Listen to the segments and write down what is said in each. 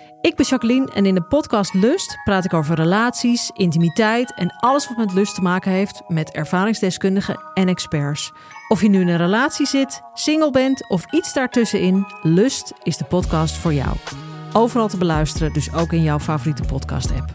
Ik ben Jacqueline en in de podcast Lust praat ik over relaties, intimiteit en alles wat met lust te maken heeft met ervaringsdeskundigen en experts. Of je nu in een relatie zit, single bent of iets daartussenin, Lust is de podcast voor jou. Overal te beluisteren, dus ook in jouw favoriete podcast-app.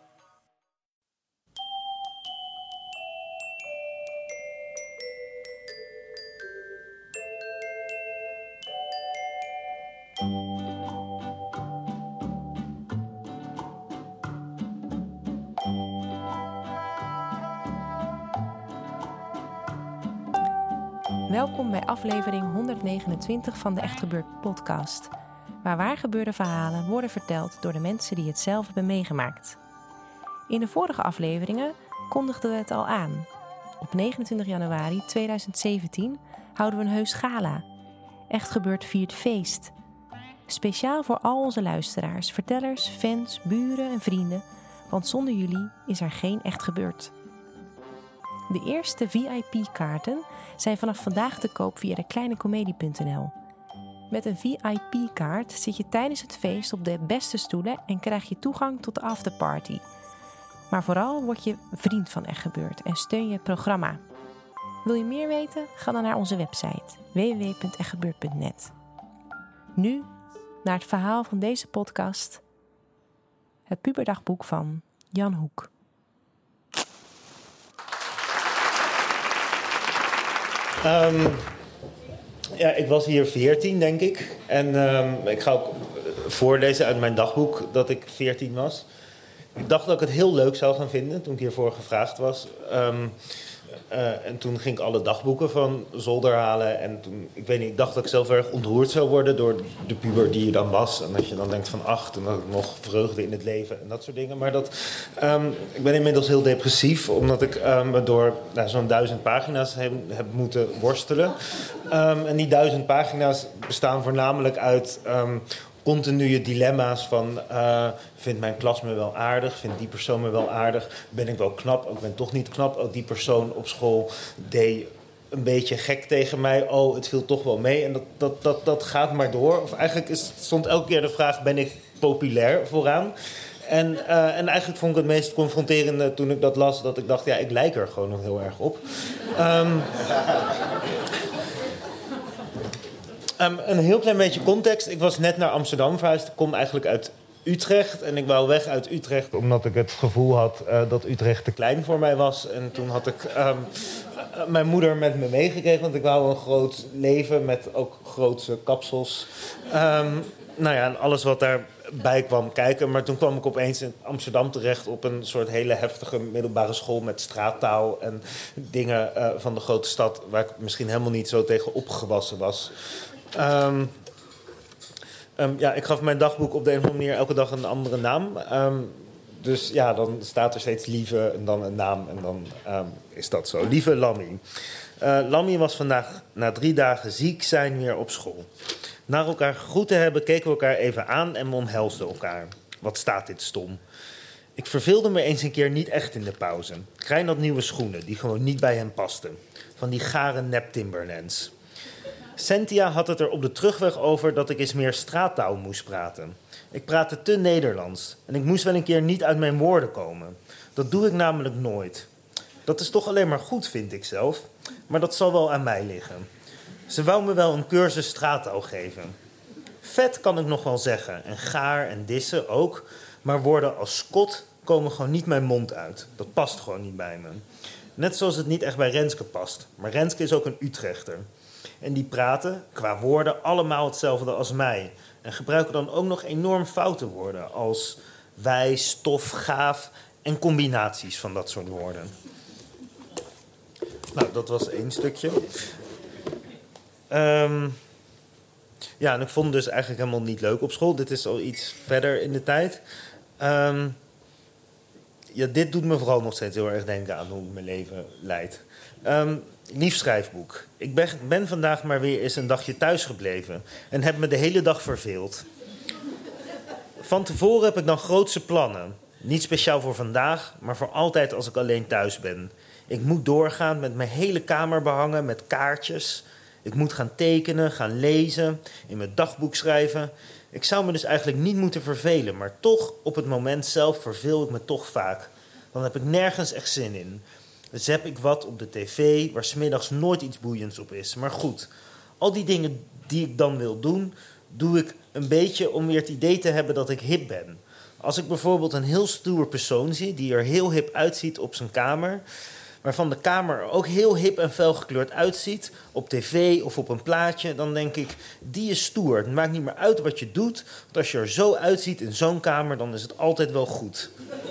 Welkom bij aflevering 129 van de Echt Gebeurd podcast, waar gebeurde verhalen worden verteld door de mensen die het zelf hebben meegemaakt. In de vorige afleveringen kondigden we het al aan. Op 29 januari 2017 houden we een heus gala. Echt Gebeurd viert feest. Speciaal voor al onze luisteraars, vertellers, fans, buren en vrienden, want zonder jullie is er geen Echt Gebeurd. De eerste VIP-kaarten zijn vanaf vandaag te koop via dekleinekomedie.nl. Met een VIP-kaart zit je tijdens het feest op de beste stoelen en krijg je toegang tot de afterparty. Maar vooral word je vriend van Echt Gebeurd en steun je het programma. Wil je meer weten? Ga dan naar onze website www.echtgebeurd.net. Nu naar het verhaal van deze podcast. Het puberdagboek van Jan Hoek. Ik was hier 14, denk ik. En ik ga ook voorlezen uit mijn dagboek dat ik 14 was. Ik dacht dat ik het heel leuk zou gaan vinden toen ik hiervoor gevraagd was. En toen ging ik alle dagboeken van zolder halen. En toen, ik dacht dat ik zelf erg ontroerd zou worden door de puber die je dan was. En dat je dan denkt van toen had ik nog vreugde in het leven en dat soort dingen. Maar ik ben inmiddels heel depressief, omdat ik me door zo'n 1000 pagina's heb moeten worstelen. En die 1000 pagina's bestaan voornamelijk uit continue dilemma's van vindt mijn klas me wel aardig, vindt die persoon me wel aardig, ben ik wel knap, ik ben toch niet knap, ook die persoon op school deed een beetje gek tegen mij, het viel toch wel mee en dat gaat maar door. Of eigenlijk stond elke keer de vraag, ben ik populair vooraan? En eigenlijk vond ik het meest confronterende toen ik dat las, dat ik dacht, ik lijk er gewoon nog heel erg op. Een heel klein beetje context. Ik was net naar Amsterdam verhuisd. Ik kom eigenlijk uit Utrecht. En ik wou weg uit Utrecht omdat ik het gevoel had dat Utrecht te klein voor mij was. En toen had ik mijn moeder met me meegekregen. Want ik wou een groot leven met ook grootse kapsels. En alles wat daarbij kwam kijken. Maar toen kwam ik opeens in Amsterdam terecht op een soort hele heftige middelbare school met straattaal en dingen van de grote stad waar ik misschien helemaal niet zo tegen opgewassen was. Ik gaf mijn dagboek op de een of andere manier elke dag een andere naam. Dus dan staat er steeds Lieve en dan een naam en dan is dat zo. Lieve Lammy. Lammy was vandaag na 3 dagen ziek zijn weer op school. Na elkaar gegroet te hebben keken we elkaar even aan en we omhelsden elkaar. Wat staat dit stom. Ik verveelde me eens een keer niet echt in de pauze. Krijn had nieuwe schoenen die gewoon niet bij hem pasten. Van die gare nep Timberlands. Cynthia had het er op de terugweg over dat ik eens meer straattaal moest praten. Ik praatte te Nederlands en ik moest wel een keer niet uit mijn woorden komen. Dat doe ik namelijk nooit. Dat is toch alleen maar goed, vind ik zelf. Maar dat zal wel aan mij liggen. Ze wou me wel een cursus straattaal geven. Vet kan ik nog wel zeggen en gaar en dissen ook. Maar woorden als skot komen gewoon niet mijn mond uit. Dat past gewoon niet bij me. Net zoals het niet echt bij Renske past. Maar Renske is ook een Utrechter. En die praten, qua woorden, allemaal hetzelfde als mij. En gebruiken dan ook nog enorm foute woorden als wij, stof, gaaf en combinaties van dat soort woorden. Dat was 1 stukje. En ik vond het dus eigenlijk helemaal niet leuk op school. Dit is al iets verder in de tijd. Dit doet me vooral nog steeds heel erg denken aan hoe ik mijn leven leid. Lief schrijfboek. Ik ben vandaag maar weer eens een dagje thuis gebleven en heb me de hele dag verveeld. Van tevoren heb ik dan grootse plannen. Niet speciaal voor vandaag, maar voor altijd als ik alleen thuis ben. Ik moet doorgaan met mijn hele kamer behangen met kaartjes. Ik moet gaan tekenen, gaan lezen, in mijn dagboek schrijven. Ik zou me dus eigenlijk niet moeten vervelen, maar toch op het moment zelf verveel ik me toch vaak. Dan heb ik nergens echt zin in. Dus heb ik wat op de tv, waar 's middags nooit iets boeiends op is. Maar goed, al die dingen die ik dan wil doen, doe ik een beetje om weer het idee te hebben dat ik hip ben. Als ik bijvoorbeeld een heel stoer persoon zie, die er heel hip uitziet op zijn kamer, waarvan de kamer er ook heel hip en felgekleurd uitziet, op tv of op een plaatje, dan denk ik, die is stoer. Het maakt niet meer uit wat je doet, want als je er zo uitziet in zo'n kamer, dan is het altijd wel goed.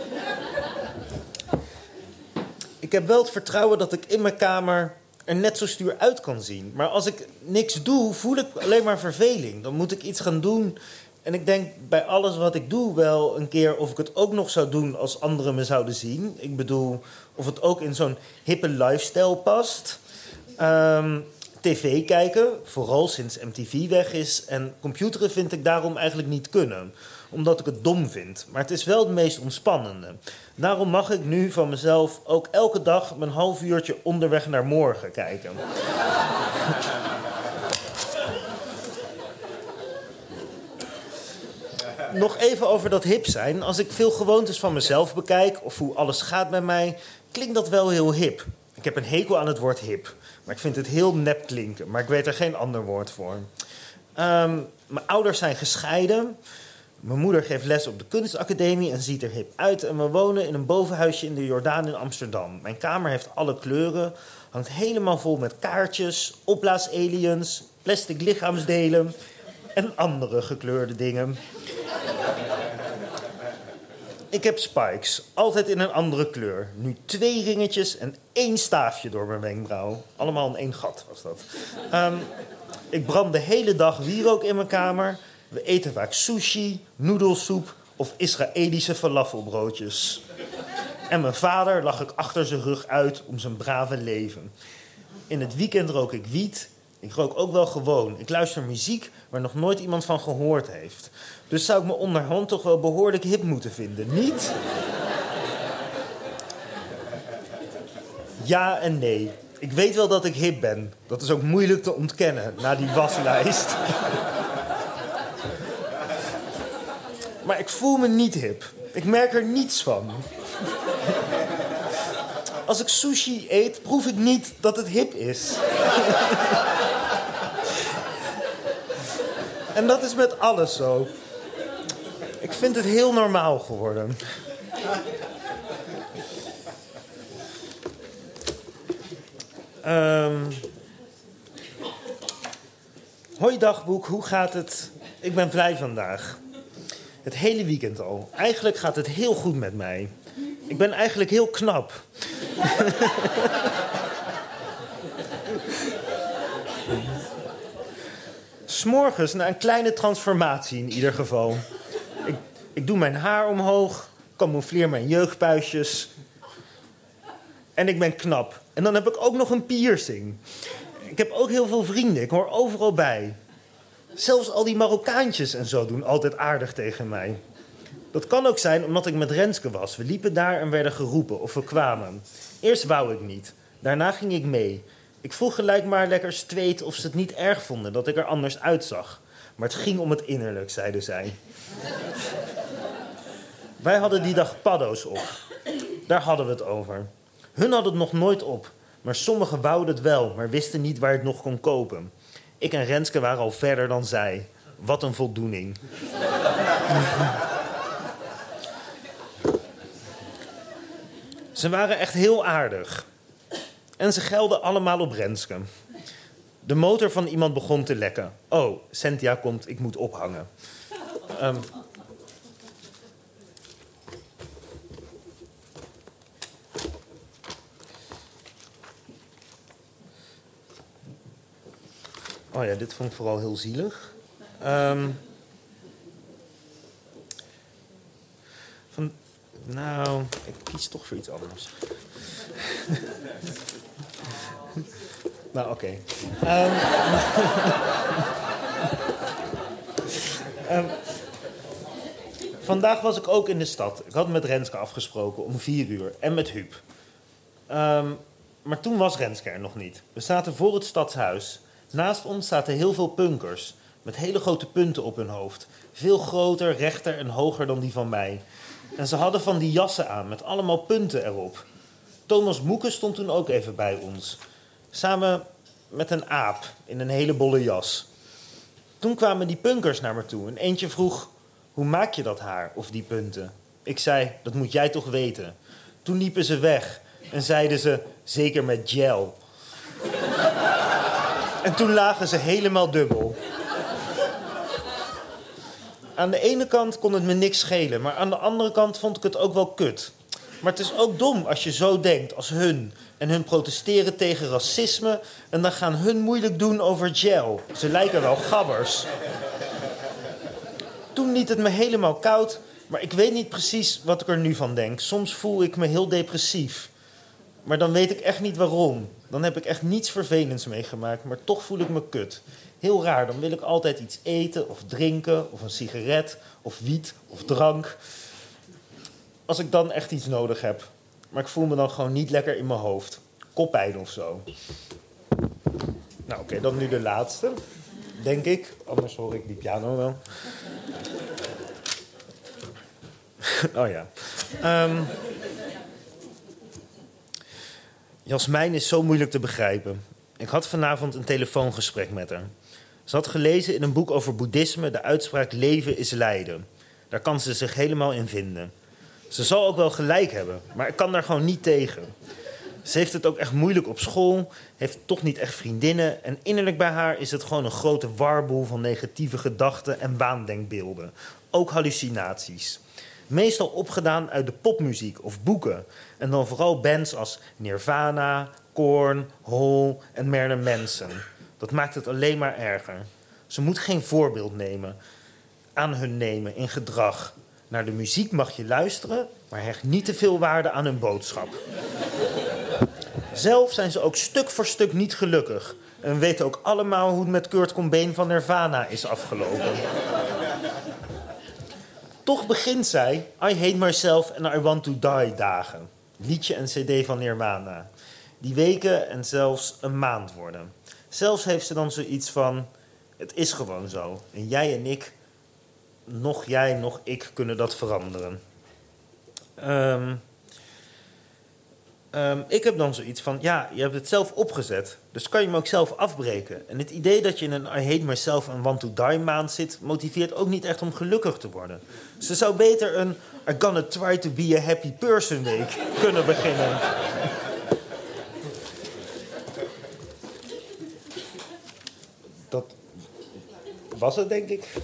Ik heb wel het vertrouwen dat ik in mijn kamer er net zo stoer uit kan zien. Maar als ik niks doe, voel ik alleen maar verveling. Dan moet ik iets gaan doen. En ik denk bij alles wat ik doe wel een keer of ik het ook nog zou doen als anderen me zouden zien. Ik bedoel, of het ook in zo'n hippe lifestyle past. TV kijken, vooral sinds MTV weg is. En computeren vind ik daarom eigenlijk niet kunnen. Omdat ik het dom vind. Maar het is wel het meest ontspannende. Daarom mag ik nu van mezelf ook elke dag mijn half uurtje Onderweg naar morgen kijken. Nog even over dat hip zijn. Als ik veel gewoontes van mezelf bekijk, of hoe alles gaat bij mij, klinkt dat wel heel hip. Ik heb een hekel aan het woord hip. Maar ik vind het heel nep klinken. Maar ik weet er geen ander woord voor. Mijn ouders zijn gescheiden. Mijn moeder geeft les op de kunstacademie en ziet er hip uit. En we wonen in een bovenhuisje in de Jordaan in Amsterdam. Mijn kamer heeft alle kleuren. Hangt helemaal vol met kaartjes, opblaasaliens, plastic lichaamsdelen en andere gekleurde dingen. Ik heb spikes, altijd in een andere kleur. Nu 2 ringetjes en 1 staafje door mijn wenkbrauw. Allemaal in 1 gat was dat. Ik brand de hele dag wierook in mijn kamer. We eten vaak sushi, noedelsoep of Israëlische falafelbroodjes. En mijn vader lach ik achter zijn rug uit om zijn brave leven. In het weekend rook ik wiet. Ik rook ook wel gewoon. Ik luister muziek waar nog nooit iemand van gehoord heeft. Dus zou ik me onderhand toch wel behoorlijk hip moeten vinden, niet? Ja en nee. Ik weet wel dat ik hip ben. Dat is ook moeilijk te ontkennen na die waslijst. Maar ik voel me niet hip. Ik merk er niets van. Als ik sushi eet, proef ik niet dat het hip is. En dat is met alles zo. Ik vind het heel normaal geworden. Hoi dagboek, hoe gaat het? Ik ben vrij vandaag. Het hele weekend al. Eigenlijk gaat het heel goed met mij. Ik ben eigenlijk heel knap. 'S Morgens na een kleine transformatie in ieder geval. Ik doe mijn haar omhoog, camoufleer mijn jeugdpuistjes. En ik ben knap. En dan heb ik ook nog een piercing. Ik heb ook heel veel vrienden, ik hoor overal bij. Zelfs al die Marokkaantjes en zo doen altijd aardig tegen mij. Dat kan ook zijn omdat ik met Renske was. We liepen daar en werden geroepen of we kwamen. Eerst wou ik niet. Daarna ging ik mee. Ik vroeg gelijk maar lekker streed of ze het niet erg vonden dat ik er anders uitzag. Maar het ging om het innerlijk, zeiden zij. Wij hadden die dag paddo's op. Daar hadden we het over. Hun hadden het nog nooit op. Maar sommigen wouden het wel, maar wisten niet waar het nog kon kopen. Ik en Renske waren al verder dan zij. Wat een voldoening. Ze waren echt heel aardig. En ze gelden allemaal op Renske. De motor van iemand begon te lekken. Oh, Cynthia komt, ik moet ophangen. Oh ja, dit vond ik vooral heel zielig. Nou, ik kies toch voor iets anders. Nou, oké. Vandaag was ik ook in de stad. Ik had met Renske afgesproken om 4 uur. En met Huub. Maar toen was Renske er nog niet. We zaten voor het stadshuis. Naast ons zaten heel veel punkers. met hele grote punten op hun hoofd. Veel groter, rechter en hoger dan die van mij. En ze hadden van die jassen aan met allemaal punten erop. Thomas Moeke stond toen ook even bij ons. Samen met een aap in een hele bolle jas. Toen kwamen die punkers naar me toe en eentje vroeg: hoe maak je dat haar of die punten? Ik zei: dat moet jij toch weten. Toen liepen ze weg en zeiden ze: zeker met gel. En toen lagen ze helemaal dubbel. Aan de ene kant kon het me niks schelen, maar aan de andere kant vond ik het ook wel kut. Maar het is ook dom als je zo denkt als hun en hun protesteren tegen racisme en dan gaan hun moeilijk doen over gel. Ze lijken wel gabbers. Toen liet het me helemaal koud, maar ik weet niet precies wat ik er nu van denk. Soms voel ik me heel depressief. Maar dan weet ik echt niet waarom. Dan heb ik echt niets vervelends meegemaakt, maar toch voel ik me kut. Heel raar, dan wil ik altijd iets eten of drinken of een sigaret of wiet of drank. Als ik dan echt iets nodig heb. Maar ik voel me dan gewoon niet lekker in mijn hoofd. Koppijn of zo. Nou oké, dan nu de laatste. Denk ik. Anders hoor ik die piano wel. Oh ja. Jasmijn is zo moeilijk te begrijpen. Ik had vanavond een telefoongesprek met haar. Ze had gelezen in een boek over boeddhisme de uitspraak leven is lijden. Daar kan ze zich helemaal in vinden. Ze zal ook wel gelijk hebben, maar ik kan daar gewoon niet tegen. Ze heeft het ook echt moeilijk op school, heeft toch niet echt vriendinnen en innerlijk bij haar is het gewoon een grote warboel van negatieve gedachten en waandenkbeelden. Ook hallucinaties. Meestal opgedaan uit de popmuziek of boeken. En dan vooral bands als Nirvana, Korn, Hole en Marilyn Manson. Dat maakt het alleen maar erger. Ze moet geen voorbeeld aan hun nemen in gedrag. Naar de muziek mag je luisteren, maar hecht niet te veel waarde aan hun boodschap. Zelf zijn ze ook stuk voor stuk niet gelukkig. En weten ook allemaal hoe het met Kurt Cobain van Nirvana is afgelopen. Toch begint zij I Hate Myself and I Want to Die dagen. Liedje en cd van Nirvana. Die weken en zelfs een maand worden. Zelfs heeft ze dan zoiets van: het is gewoon zo. En jij en ik, nog jij, nog ik, kunnen dat veranderen. Ik heb dan zoiets van: ja, je hebt het zelf opgezet. Dus kan je hem ook zelf afbreken. En het idee dat je in een I Hate Myself and Want to Die maand zit, motiveert ook niet echt om gelukkig te worden. Ze zou beter een I Gonna Try to Be a Happy Person week kunnen beginnen. Dat was het, denk ik.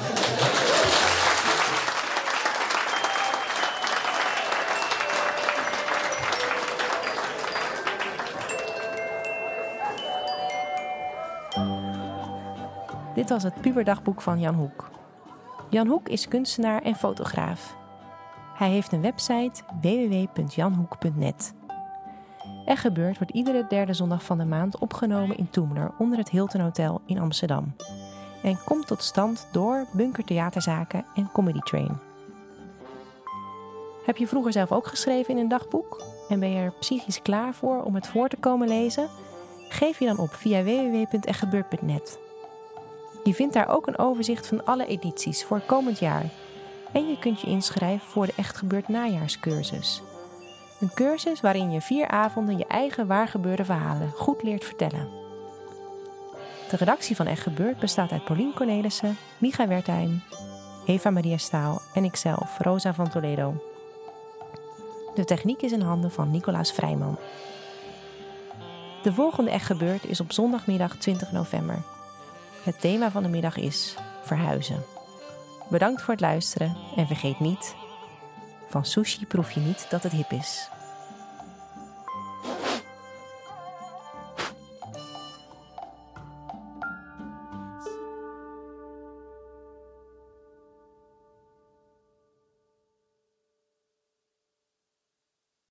Dit was het puberdagboek van Jan Hoek. Jan Hoek is kunstenaar en fotograaf. Hij heeft een website www.janhoek.net. Er gebeurt wordt iedere derde zondag van de maand opgenomen in Toemler onder het Hilton Hotel in Amsterdam. En komt tot stand door Bunker Theaterzaken en Comedy Train. Heb je vroeger zelf ook geschreven in een dagboek? En ben je er psychisch klaar voor om het voor te komen lezen? Geef je dan op via www.echtgebeurd.net. Je vindt daar ook een overzicht van alle edities voor komend jaar. En je kunt je inschrijven voor de Echt Gebeurd najaarscursus. Een cursus waarin je 4 avonden je eigen waargebeurde verhalen goed leert vertellen. De redactie van Echt Gebeurd bestaat uit Paulien Cornelissen, Micha Wertheim, Eva Maria Staal en ikzelf, Rosa van Toledo. De techniek is in handen van Nicolaas Vrijman. De volgende Echt Gebeurd is op zondagmiddag 20 november. Het thema van de middag is verhuizen. Bedankt voor het luisteren en vergeet niet: van sushi proef je niet dat het hip is.